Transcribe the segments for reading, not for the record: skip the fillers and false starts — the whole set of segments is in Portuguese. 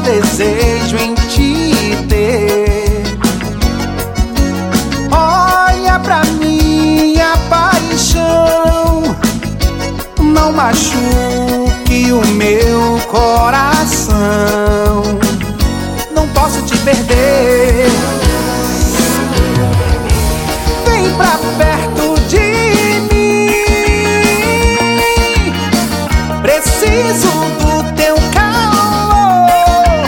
desejo em te ter. Olha pra minha paixão, não machuque o meu coração. Não posso te perder. Vem pra perto de mim, preciso do teu calor.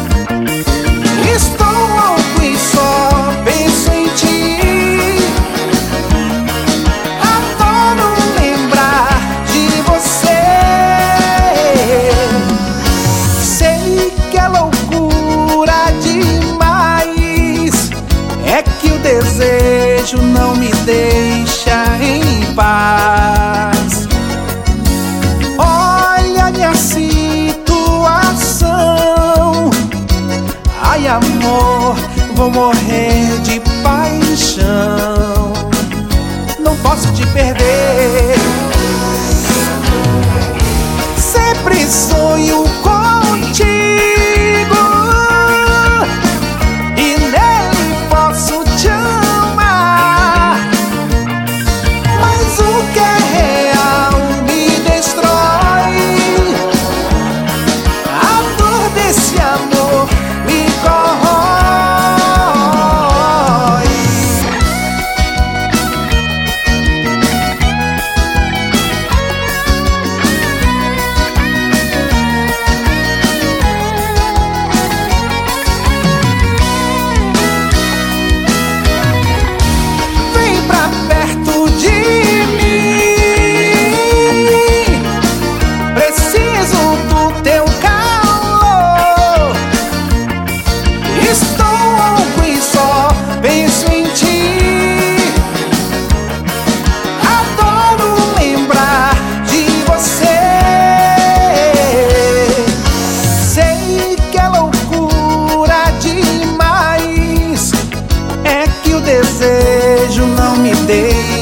Estou louco e só penso em ti. Adoro lembrar de você. Sei que é loucura demais, é que o desejo não me deixa em paz. Olha minha situação, ai amor, vou morrer de paixão. Não posso te perder. Sempre sonho contigo e nele posso te amar. Mas o que é real me destrói. A dor desse amor me corrói. Vem pra perto de mim, preciso do teu calor. Estou louco e só penso em ti. Adoro lembrar de você. Sei que é loucura demais, é que o desejo não me deixa